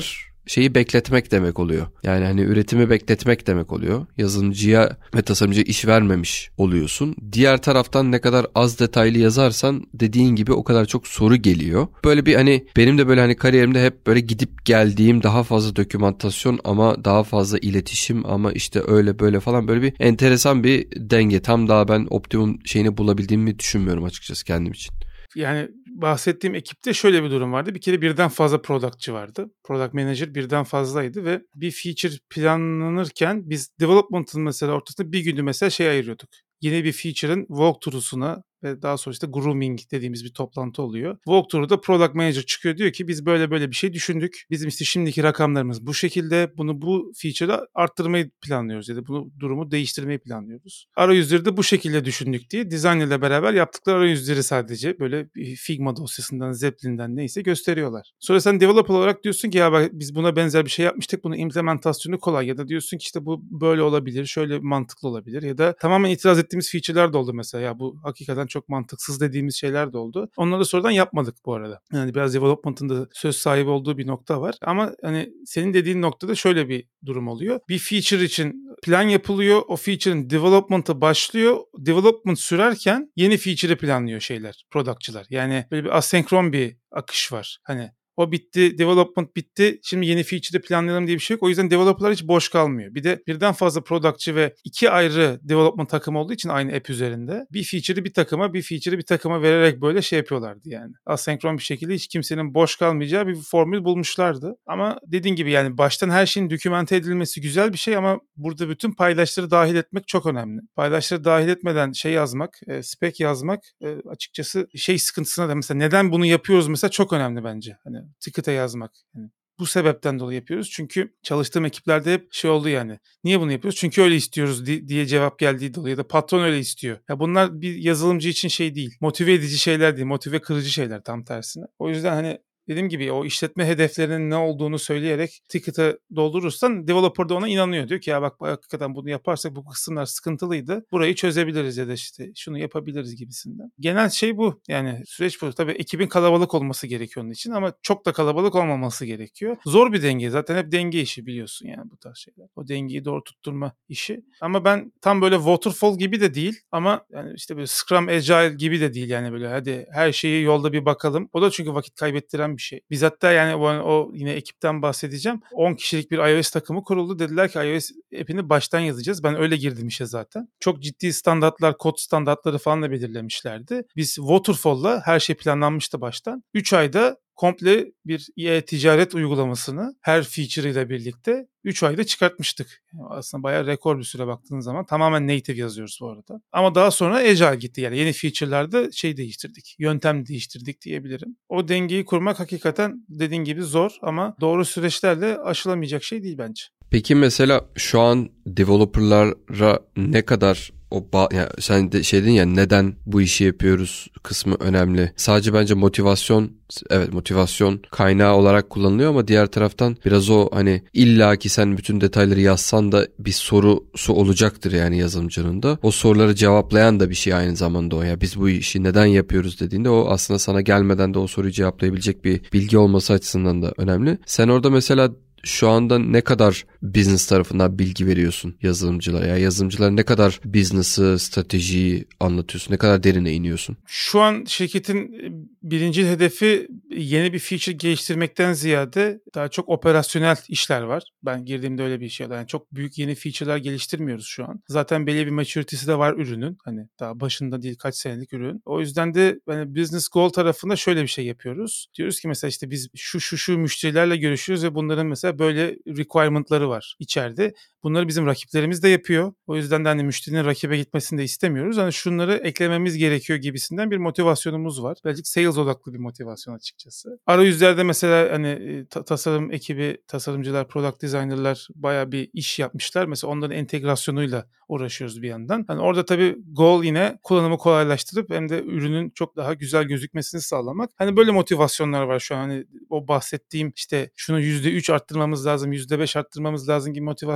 şeyi bekletmek demek oluyor. Yani hani üretimi bekletmek demek oluyor. Yazılımcıya ve tasarımcıya iş vermemiş oluyorsun. Diğer taraftan ne kadar az detaylı yazarsan dediğin gibi o kadar çok soru geliyor. Böyle bir hani benim de böyle hani kariyerimde hep böyle gidip geldiğim daha fazla dokümantasyon ama daha fazla iletişim ama işte öyle böyle falan böyle bir enteresan bir denge. Tam daha ben optimum şeyini bulabildiğimi düşünmüyorum açıkçası kendim için. Yani bahsettiğim ekipte şöyle bir durum vardı. Bir kere birden fazla productçı vardı. Product manager birden fazlaydı ve bir feature planlanırken biz development'ın mesela ortasında bir günü mesela şey ayırıyorduk. Yeni bir feature'ın walkthrough'suna ve daha sonra işte grooming dediğimiz bir toplantı oluyor. Walkthrough'da product manager çıkıyor, diyor ki biz böyle böyle bir şey düşündük. Bizim işte şimdiki rakamlarımız bu şekilde. Bunu bu feature'da arttırmayı planlıyoruz ya da bu durumu değiştirmeyi planlıyoruz. Arayüzleri de bu şekilde düşündük diye design ile beraber yaptıkları arayüzleri sadece böyle bir Figma dosyasından, Zeppelin'den neyse gösteriyorlar. Sonra sen developer olarak diyorsun ki ya bak biz buna benzer bir şey yapmıştık. Bunun implementasyonu kolay, ya da diyorsun ki işte bu böyle olabilir, şöyle mantıklı olabilir, ya da tamamen itiraz ettiğimiz feature'lar da oldu mesela. Ya bu hakikaten çok mantıksız dediğimiz şeyler de oldu. Onları sonradan yapmadık bu arada. Yani biraz development'ın da söz sahibi olduğu bir nokta var. Ama hani senin dediğin noktada şöyle bir durum oluyor. Bir feature için plan yapılıyor. O feature'ın development'ı başlıyor. Development sürerken yeni feature'ı planlıyor şeyler, productçılar. Yani böyle bir asenkron bir akış var. Hani o bitti, development bitti. Şimdi yeni feature'ı planlayalım diye bir şey yok. O yüzden developerlar hiç boş kalmıyor. Bir de birden fazla productçı ve iki ayrı development takımı olduğu için aynı app üzerinde bir feature'ı bir takıma, bir feature'ı bir takıma vererek böyle şey yapıyorlardı yani. Asenkron bir şekilde hiç kimsenin boş kalmayacağı bir formül bulmuşlardı. Ama dediğin gibi yani baştan her şeyin dokümente edilmesi güzel bir şey ama burada bütün paydaşları dahil etmek çok önemli. Paydaşları dahil etmeden şey yazmak, spec yazmak açıkçası şey sıkıntısına da mesela neden bunu yapıyoruz mesela çok önemli bence. Hani ticket'e yazmak. Yani bu sebepten dolayı yapıyoruz. Çünkü çalıştığım ekiplerde hep şey oldu yani. Niye bunu yapıyoruz? Çünkü öyle istiyoruz diye cevap geldiği dolayı, ya da patron öyle istiyor. Ya bunlar bir yazılımcı için şey değil. Motive edici şeyler değil. Motive kırıcı şeyler tam tersine. O yüzden hani dediğim gibi o işletme hedeflerinin ne olduğunu söyleyerek ticket'ı doldurursan developer da ona inanıyor. Diyor ki ya bak hakikaten bunu yaparsak bu kısımlar sıkıntılıydı. Burayı çözebiliriz ya da işte şunu yapabiliriz gibisinden. Genel şey bu. Yani süreç bu. Tabii ekibin kalabalık olması gerekiyor onun için ama çok da kalabalık olmaması gerekiyor. Zor bir denge. Zaten hep denge işi biliyorsun yani bu tarz şeyler. O dengeyi doğru tutturma işi. Ama ben tam böyle waterfall gibi de değil ama yani işte böyle Scrum Agile gibi de değil yani böyle hadi her şeyi yolda bir bakalım. O da çünkü vakit kaybettiren bir şey. Biz hatta yani o yine ekipten bahsedeceğim. 10 kişilik bir iOS takımı kuruldu. Dediler ki iOS app'ini baştan yazacağız. Ben öyle girdim işe zaten. Çok ciddi standartlar, kod standartları falan da belirlemişlerdi. Biz Waterfall'la her şey planlanmıştı baştan. 3 ayda komple bir e-ticaret uygulamasını her feature ile birlikte 3 ayda çıkartmıştık. Yani aslında bayağı rekor bir süre baktığın zaman. Tamamen native yazıyoruz bu arada. Ama daha sonra Agile gitti. Yani yeni feature'larda şey değiştirdik. Yöntem değiştirdik diyebilirim. O dengeyi kurmak hakikaten dediğin gibi zor ama doğru süreçlerle aşılamayacak şey değil bence. Peki mesela şu an developerlara ne kadar yani sen de şey dedin ya neden bu işi yapıyoruz kısmı önemli. Sadece bence motivasyon, evet motivasyon kaynağı olarak kullanılıyor ama diğer taraftan biraz o hani illaki sen bütün detayları yazsan da bir sorusu olacaktır yani yazılımcının da. O soruları cevaplayan da bir şey aynı zamanda o. Ya biz bu işi neden yapıyoruz dediğinde o aslında sana gelmeden de o soruyu cevaplayabilecek bir bilgi olması açısından da önemli. Sen orada mesela şu anda ne kadar business tarafından bilgi veriyorsun yazılımcılara? Ya yazılımcılara ne kadar business'ı, stratejiyi anlatıyorsun? Ne kadar derine iniyorsun? Şu an şirketin birinci hedefi yeni bir feature geliştirmekten ziyade daha çok operasyonel işler var. Ben girdiğimde öyle bir şey oldu. Yani çok büyük yeni feature'lar geliştirmiyoruz şu an. Zaten belli bir maturity'si de var ürünün. Hani daha başında değil, kaç senelik ürün. O yüzden de hani business goal tarafında şöyle bir şey yapıyoruz. Diyoruz ki mesela işte biz şu müşterilerle görüşüyoruz ve bunların mesela böyle requirement'ları var içeride. Bunları bizim rakiplerimiz de yapıyor. O yüzden de hani müşterinin rakibe gitmesini de istemiyoruz. Hani şunları eklememiz gerekiyor gibisinden bir motivasyonumuz var. Birazcık sales odaklı bir motivasyon açıkçası. Arayüzlerde mesela hani tasarım ekibi, tasarımcılar, product designer'lar bayağı bir iş yapmışlar. Mesela onların entegrasyonuyla uğraşıyoruz bir yandan. Hani orada tabii goal yine kullanımı kolaylaştırıp hem de ürünün çok daha güzel gözükmesini sağlamak. Hani böyle motivasyonlar var şu an. Hani o bahsettiğim işte şunu %3 arttırmamız lazım, %5 arttırmamız lazım gibi motivasyon yok.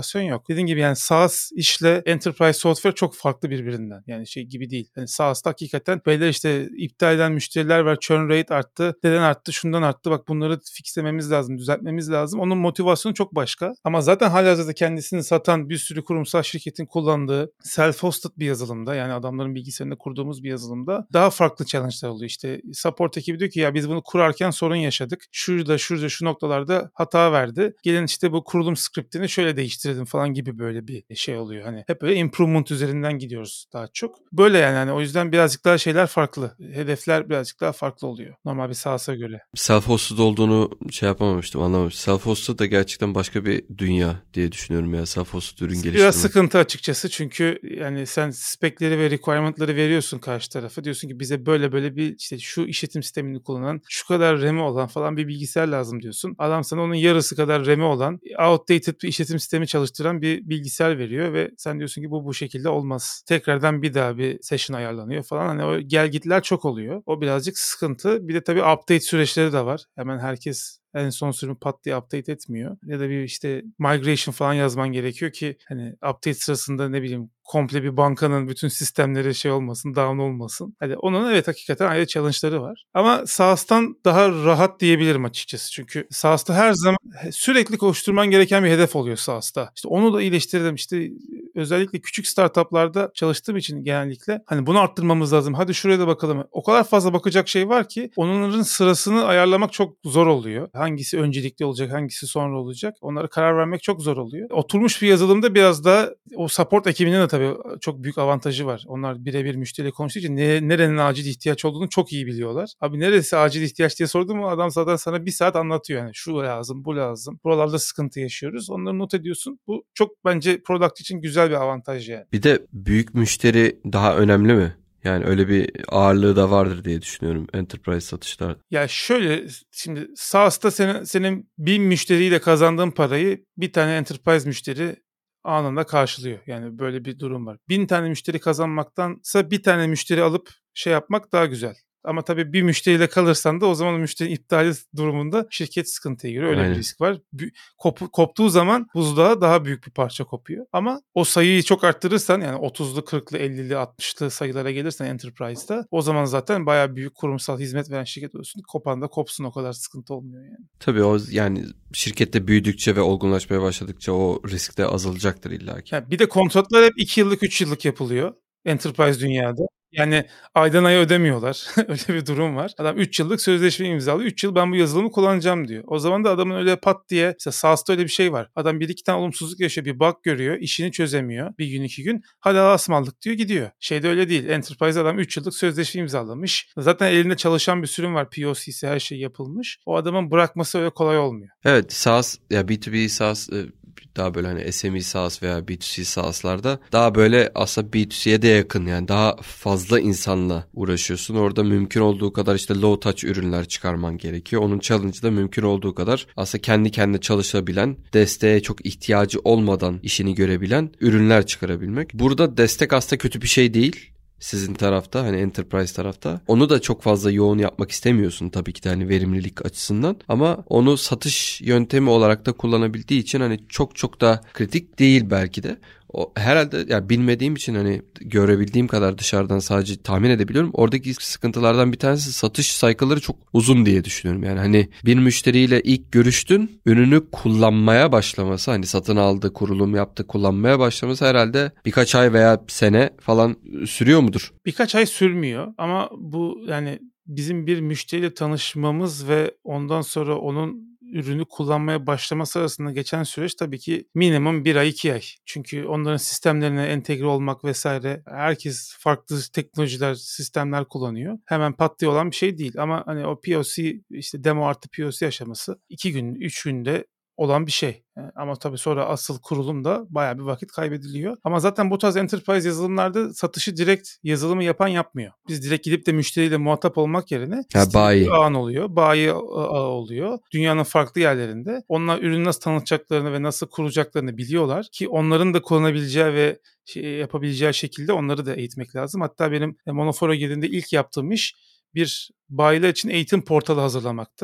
yok. Dediğim gibi yani SaaS işle Enterprise Software çok farklı birbirinden. Yani şey gibi değil. Yani SaaS'ta hakikaten böyle işte iptal eden müşteriler var. Churn rate arttı. Neden arttı? Şundan arttı. Bak bunları fixlememiz lazım. Düzeltmemiz lazım. Onun motivasyonu çok başka. Ama zaten halihazırda kendisini satan bir sürü kurumsal şirketin kullandığı self-hosted bir yazılımda, yani adamların bilgisayarında kurduğumuz bir yazılımda daha farklı challenge'lar oluyor. İşte support ekibi diyor ki ya biz bunu kurarken sorun yaşadık. Şurada şu noktalarda hata verdi. Gelin işte bu kurulum scriptini şöyle değiştirelim falan gibi böyle bir şey oluyor. Hani hep böyle improvement üzerinden gidiyoruz daha çok. Böyle yani o yüzden birazcık daha şeyler farklı. Hedefler birazcık daha farklı oluyor normal bir SaaS'a göre. Self-hosted olduğunu anlamamıştım. Self-hosted da gerçekten başka bir dünya diye düşünüyorum ya, self-hosted ürün geliştirme. Biraz sıkıntı açıkçası çünkü yani sen spekleri ve requirement'ları veriyorsun karşı tarafa. Diyorsun ki bize böyle bir işte şu işletim sistemini kullanan, şu kadar RAM'i olan falan bir bilgisayar lazım diyorsun. Adam sana onun yarısı kadar RAM'i olan, outdated bir işletim sistemi çalıştıran bir bilgisayar veriyor ve sen diyorsun ki bu şekilde olmaz. Tekrardan bir daha bir session ayarlanıyor falan. Hani o gelgitler çok oluyor. O birazcık sıkıntı. Bir de tabii update süreçleri de var. Hemen herkes en son sürümü pat diye update etmiyor. Ya da bir işte migration falan yazman gerekiyor ki hani update sırasında ne bileyim komple bir bankanın bütün sistemleri şey olmasın, down olmasın. Hani onun evet hakikaten ayrı challenge'ları var. Ama SaaS'tan daha rahat diyebilirim açıkçası. Çünkü SaaS'ta her zaman sürekli koşturman gereken bir hedef oluyor SaaS'ta. İşte onu da iyileştirdim. İşte özellikle küçük startuplarda çalıştığım için genellikle hani bunu arttırmamız lazım. Hadi şuraya da bakalım. O kadar fazla bakacak şey var ki onların sırasını ayarlamak çok zor oluyor. Hangisi öncelikli olacak, hangisi sonra olacak? Onlara karar vermek çok zor oluyor. Oturmuş bir yazılımda biraz da o support ekibinin de tabii çok büyük avantajı var. Onlar birebir müşteriyle konuştuğu için nerenin acil ihtiyaç olduğunu çok iyi biliyorlar. Abi neresi acil ihtiyaç diye sordun mu adam zaten sana bir saat anlatıyor. Yani şu lazım, bu lazım. Buralarda sıkıntı yaşıyoruz. Onları not ediyorsun. Bu çok bence product için güzel bir avantaj yani. Bir de büyük müşteri daha önemli mi? Yani öyle bir ağırlığı da vardır diye düşünüyorum enterprise satışlarda. Ya şöyle şimdi SaaS'ta senin 1000 müşteriyle kazandığın parayı bir tane enterprise müşteri anında karşılıyor. Yani böyle bir durum var. 1000 tane müşteri kazanmaktansa bir tane müşteri alıp şey yapmak daha güzel. Ama tabii bir müşteriyle kalırsan da o zaman o müşteri iptali durumunda şirket sıkıntıya giriyor. Öyle Aynen. bir risk var. Koptuğu zaman buzdağı daha büyük bir parça kopuyor. Ama o sayıyı çok arttırırsan yani 30'lu, 40'lı, 50'li, 60'lı sayılara gelirsen Enterprise'da o zaman zaten bayağı büyük kurumsal hizmet veren şirket olursun. Kopan da kopsun, o kadar sıkıntı olmuyor yani. Tabii o yani şirkette büyüdükçe ve olgunlaşmaya başladıkça o risk de azalacaktır illaki. Yani bir de kontratlar hep 2 yıllık, 3 yıllık yapılıyor Enterprise dünyada. Yani aydan aya ödemiyorlar. Öyle bir durum var. Adam 3 yıllık sözleşme imzalıyor. 3 yıl ben bu yazılımı kullanacağım diyor. O zaman da adamın öyle pat diye mesela SaaS'ta öyle bir şey var. Adam bir iki tane olumsuzluk yaşıyor. Bir bug görüyor. İşini çözemiyor. Bir gün 2 gün. Hadi Allah'a ısmarladık diyor gidiyor. Şeyde öyle değil. Enterprise adam 3 yıllık sözleşme imzalamış. Zaten elinde çalışan bir sürüm var. POC'si her şey yapılmış. O adamın bırakması öyle kolay olmuyor. Evet, SaaS ya B2B SaaS daha böyle hani SME SaaS veya B2C SaaS'larda daha böyle aslında B2C'ye de yakın, yani daha fazla insanla uğraşıyorsun. Orada mümkün olduğu kadar işte low touch ürünler çıkarman gerekiyor. Onun challenge'ı da mümkün olduğu kadar aslında kendi kendine çalışabilen, desteğe çok ihtiyacı olmadan işini görebilen ürünler çıkarabilmek. Burada destek aslında kötü bir şey değil. Sizin tarafta, hani enterprise tarafta onu da çok fazla yoğun yapmak istemiyorsun tabii ki de hani verimlilik açısından, ama onu satış yöntemi olarak da kullanabildiği için hani çok da kritik değil belki de. O herhalde ya, bilmediğim için hani görebildiğim kadar dışarıdan sadece tahmin edebiliyorum. Oradaki sıkıntılardan bir tanesi satış cycle'ları çok uzun diye düşünüyorum. Yani hani bir müşteriyle ilk görüştün, ürünü kullanmaya başlaması, hani satın aldı, kurulum yaptı, kullanmaya başlaması herhalde birkaç ay veya sene falan sürüyor mudur? Birkaç ay sürmüyor ama bu yani bizim bir müşteriyle tanışmamız ve ondan sonra onun ürünü kullanmaya başlaması arasında geçen süreç tabii ki minimum 1 ay 2 ay. Çünkü onların sistemlerine entegre olmak vesaire, herkes farklı teknolojiler, sistemler kullanıyor. Hemen pat diye olan bir şey değil ama hani o POC, işte demo artı POC aşaması 2 gün 3 günde olan bir şey. Ama tabii sonra asıl kurulumda bayağı bir vakit kaybediliyor. Ama zaten bu tarz enterprise yazılımlarda satışı direkt yazılımı yapan yapmıyor. Biz direkt gidip de müşteriyle muhatap olmak yerine Bayi ağın oluyor. Bayi ağı oluyor. Dünyanın farklı yerlerinde. Onlar ürünü nasıl tanıtacaklarını ve nasıl kuracaklarını biliyorlar ki onların da kullanabileceği ve yapabileceği şekilde onları da eğitmek lazım. Hatta benim Monofora girdiğinde ilk yaptığım iş bir bayiler için eğitim portalı hazırlamaktı.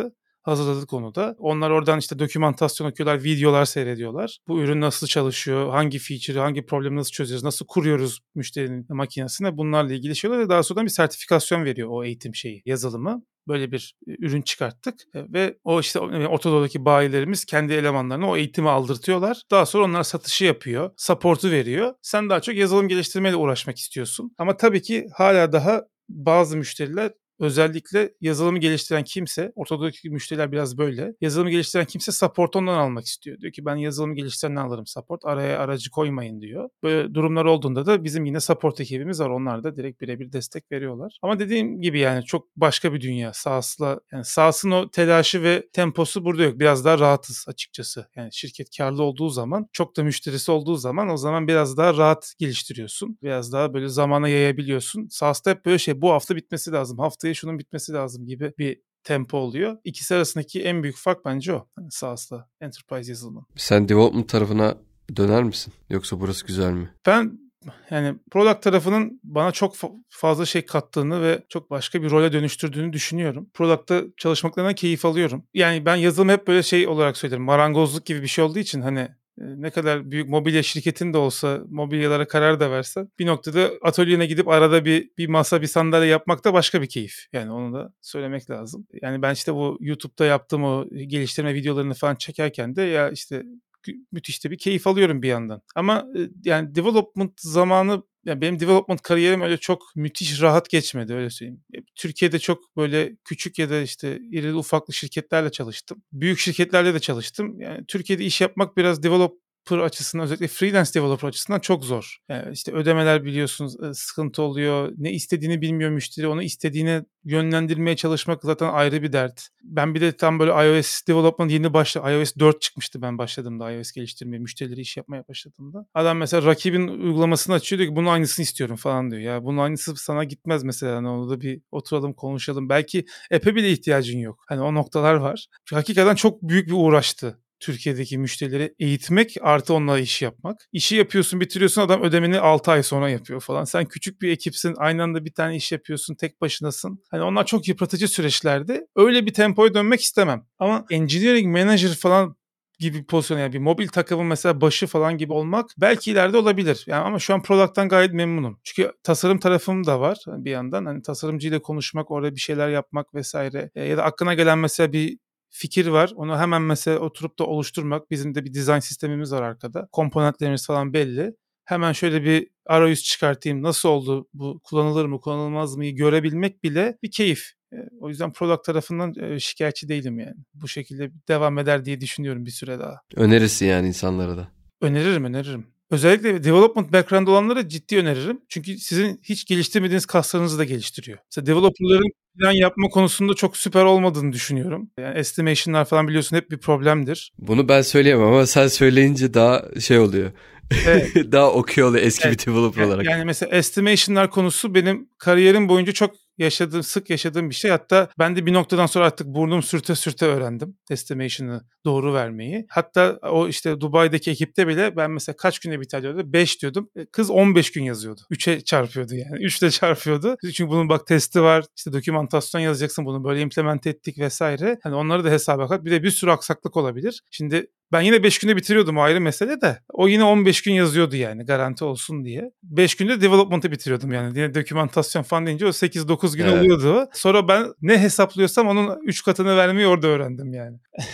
hazırladık onu da. Onlar oradan işte dokümantasyon okuyorlar, videolar seyrediyorlar. Bu ürün nasıl çalışıyor, hangi feature'ı, hangi problemi nasıl çözüyoruz, nasıl kuruyoruz müşterinin makinesine, bunlarla ilgili şeyler ve daha sonra bir sertifikasyon veriyor o eğitim yazılımı. Böyle bir ürün çıkarttık ve o işte Orta Doğu'daki bayilerimiz kendi elemanlarına o eğitimi aldırtıyorlar. Daha sonra onlar satışı yapıyor, support'u veriyor. Sen daha çok yazılım geliştirmeyle uğraşmak istiyorsun. Ama tabii ki hala daha bazı müşteriler, özellikle yazılımı geliştiren kimse, ortadaki müşteriler biraz böyle. Yazılımı geliştiren kimse support ondan almak istiyor. Diyor ki ben yazılımı geliştirenden alırım support. Araya aracı koymayın diyor. Böyle durumlar olduğunda da bizim yine support ekibimiz var. Onlar da direkt birebir destek veriyorlar. Ama dediğim gibi yani çok başka bir dünya. SaaS'la, yani SaaS'ın o telaşı ve temposu burada yok. Biraz daha rahatız açıkçası. Yani şirket karlı olduğu zaman, çok da müşterisi olduğu zaman, o zaman biraz daha rahat geliştiriyorsun. Biraz daha böyle zamana yayabiliyorsun. SaaS'ta hep böyle bu hafta bitmesi lazım. Haftaya şunun bitmesi lazım gibi bir tempo oluyor. İkisi arasındaki en büyük fark bence o. Yani SaaS'la Enterprise yazılımı. Sen development tarafına döner misin? Yoksa burası güzel mi? Ben yani product tarafının bana çok fazla şey kattığını ve çok başka bir role dönüştürdüğünü düşünüyorum. Product'ta çalışmaklarından keyif alıyorum. Yani ben yazılımı hep böyle olarak söylerim. Marangozluk gibi bir şey olduğu için hani ne kadar büyük mobilya şirketin de olsa, mobilyalara karar da versen, bir noktada atölyene gidip arada bir masa, bir sandalye yapmak da başka bir keyif. Yani onu da söylemek lazım. Yani ben işte bu YouTube'da yaptığım o geliştirme videolarını falan çekerken de ya işte müthiş de bir keyif alıyorum bir yandan. Ama yani development zamanı, yani benim development kariyerim öyle çok müthiş rahat geçmedi, öyle söyleyeyim. Türkiye'de çok böyle küçük ya da işte irili ufaklı şirketlerle çalıştım. Büyük şirketlerle de çalıştım. Yani Türkiye'de iş yapmak biraz developer açısından, özellikle freelance developer açısından çok zor. Yani işte ödemeler biliyorsunuz sıkıntı oluyor. Ne istediğini bilmiyor müşteri. Onu istediğine yönlendirmeye çalışmak zaten ayrı bir dert. Ben bir de tam böyle iOS development yeni iOS 4 çıkmıştı ben başladığımda iOS geliştirmeye, müşterileri iş yapmaya başladığımda. Adam mesela rakibin uygulamasını açıyor, diyor ki bunun aynısını istiyorum falan diyor. Ya bunun aynısı sana gitmez mesela. Hani onu da bir oturalım konuşalım. Belki app'e bile ihtiyacın yok. Hani o noktalar var. Hakikaten çok büyük bir uğraştı Türkiye'deki müşterileri eğitmek artı onunla iş yapmak. İşi yapıyorsun, bitiriyorsun, adam ödemeni 6 ay sonra yapıyor falan. Sen küçük bir ekipsin, aynı anda bir tane iş yapıyorsun, tek başınasın. Hani onlar çok yıpratıcı süreçlerdi. Öyle bir tempoya dönmek istemem. Ama engineering manager falan gibi bir pozisyon, yani bir mobil takımın mesela başı falan gibi olmak belki ileride olabilir. Yani ama şu an product'tan gayet memnunum. Çünkü tasarım tarafım da var bir yandan. Hani tasarımcıyla konuşmak, orada bir şeyler yapmak vesaire. Ya da aklına gelen mesela bir fikir var. Onu hemen mesela oturup da oluşturmak. Bizim de bir dizayn sistemimiz var arkada. Komponentlerimiz falan belli. Hemen şöyle bir arayüz çıkartayım. Nasıl oldu? Bu kullanılır mı, kullanılmaz mı görebilmek bile bir keyif. O yüzden product tarafından şikayetçi değilim yani. Bu şekilde devam eder diye düşünüyorum bir süre daha. Önerirsin yani insanlara da. Öneririm. Özellikle development background olanlara ciddi öneririm. Çünkü sizin hiç geliştirmediğiniz kaslarınızı da geliştiriyor. Mesela developerların plan yapma konusunda çok süper olmadığını düşünüyorum. Yani estimation'lar falan biliyorsun hep bir problemdir. Bunu ben söyleyemem ama sen söyleyince daha oluyor. Evet. Daha okuyor oluyor eski bir developer olarak. Yani mesela estimation'lar konusu benim kariyerim boyunca çok sık yaşadığım bir şey. Hatta ben de bir noktadan sonra artık burnum sürte öğrendim estimation'ı doğru vermeyi. Hatta o işte Dubai'deki ekipte bile ben mesela kaç günde biter diyordu? 5 diyordum. Kız 15 gün yazıyordu. 3'e çarpıyordu yani. 3'le çarpıyordu. Çünkü bunun bak testi var. İşte dokümantasyon yazacaksın. Bunu böyle implement ettik vesaire. Hani onları da hesaba kat. Bir de bir sürü aksaklık olabilir. Şimdi ben yine 5 günde bitiriyordum, ayrı mesele de. O yine 15 gün yazıyordu yani garanti olsun diye. 5 günde development'ı bitiriyordum yani. Yine dokümantasyon falan deyince o 8-9 gün oluyordu. Sonra ben ne hesaplıyorsam onun 3 katını vermeyi orada öğrendim yani.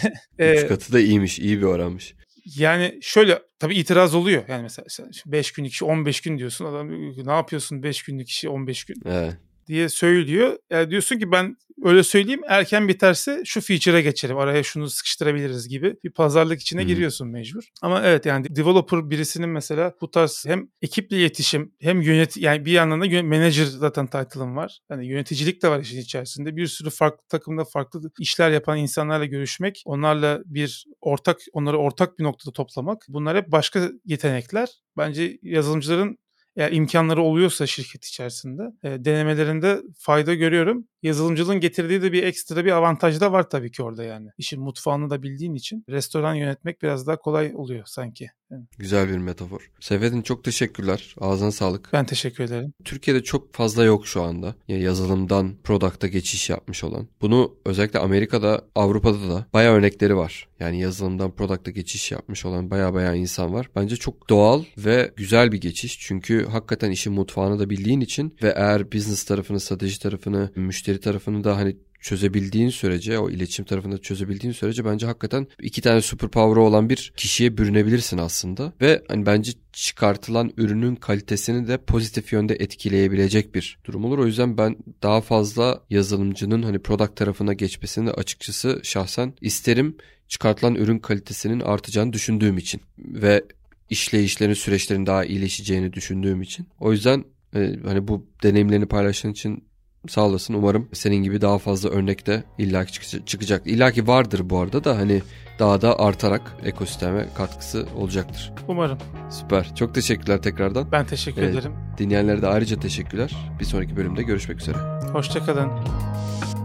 3 katı da iyiymiş, iyi bir oranmış. Yani şöyle tabii itiraz oluyor. Yani mesela 5 günlük işi 15 gün diyorsun. Adam ne yapıyorsun 5 günlük işi 15 gün? Evet. Diye söylüyor. Yani diyorsun ki ben öyle söyleyeyim, erken biterse şu feature'a geçelim, araya şunu sıkıştırabiliriz gibi bir pazarlık içine giriyorsun mecbur. Ama evet yani developer birisinin mesela bu tarz hem ekiple iletişim hem yani bir yandan da manager zaten title'ım var. Yani yöneticilik de var işin içerisinde. Bir sürü farklı takımda farklı işler yapan insanlarla görüşmek, onlarla onları ortak bir noktada toplamak. Bunlar hep başka yetenekler. Bence yazılımcıların eğer imkanları oluyorsa şirket içerisinde denemelerinde fayda görüyorum. Yazılımcılığın getirdiği de bir ekstra bir avantaj da var tabii ki orada yani. İşin mutfağını da bildiğin için restoran yönetmek biraz daha kolay oluyor sanki. Güzel bir metafor. Seyfettin, çok teşekkürler. Ağzına sağlık. Ben teşekkür ederim. Türkiye'de çok fazla yok şu anda. Yani yazılımdan product'a geçiş yapmış olan. Bunu özellikle Amerika'da, Avrupa'da da bayağı örnekleri var. Yani yazılımdan product'a geçiş yapmış olan bayağı insan var. Bence çok doğal ve güzel bir geçiş. Çünkü hakikaten işin mutfağını da bildiğin için ve eğer business tarafını, strateji tarafını, müşteri tarafını da hani çözebildiğin sürece, o iletişim tarafında çözebildiğin sürece bence hakikaten 2 tane superpower'ı olan bir kişiye bürünebilirsin aslında. Ve hani bence çıkartılan ürünün kalitesini de pozitif yönde etkileyebilecek bir durum olur. O yüzden ben daha fazla yazılımcının hani product tarafına geçmesini açıkçası şahsen isterim. Çıkartılan ürün kalitesinin artacağını düşündüğüm için ve işleyişlerin, süreçlerin daha iyileşeceğini düşündüğüm için. O yüzden hani bu deneyimlerini paylaştığın için sağ olasın. Umarım senin gibi daha fazla örnek de illaki çıkacak. İllaki vardır bu arada da hani daha da artarak ekosisteme katkısı olacaktır. Umarım. Süper. Çok teşekkürler tekrardan. Ben teşekkür ederim. Dinleyenlere de ayrıca teşekkürler. Bir sonraki bölümde görüşmek üzere. Hoşça kalın.